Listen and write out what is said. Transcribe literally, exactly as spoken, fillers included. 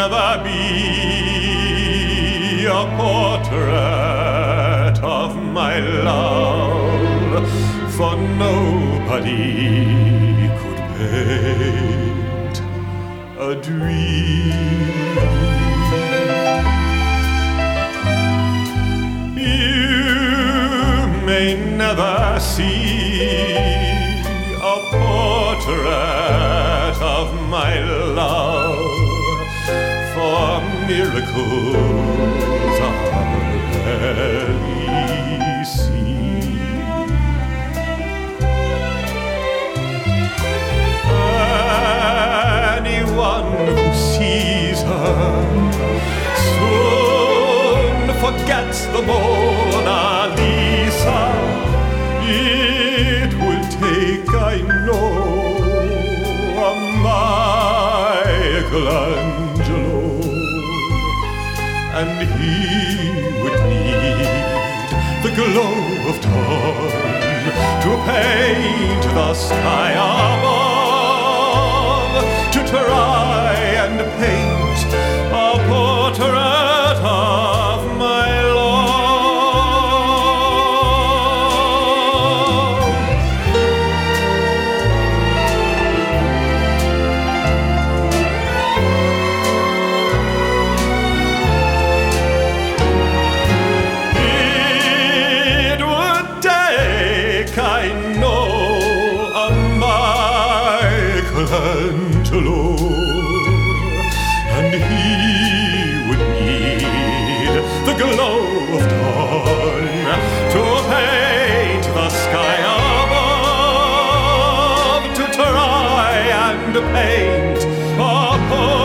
never be a portrait of my love, for nobody could paint a dream. You may never see a portrait of my love, for miracles are rarely seen. Anyone who sees her soon forgets the Mona Lisa. It will take, I know, a Michelangelo, and he would need the glow of dawn to paint the sky above, to try and paint a portrait of my I know a Michelangelo, and he would need the glow of dawn to paint the sky above, to try and paint a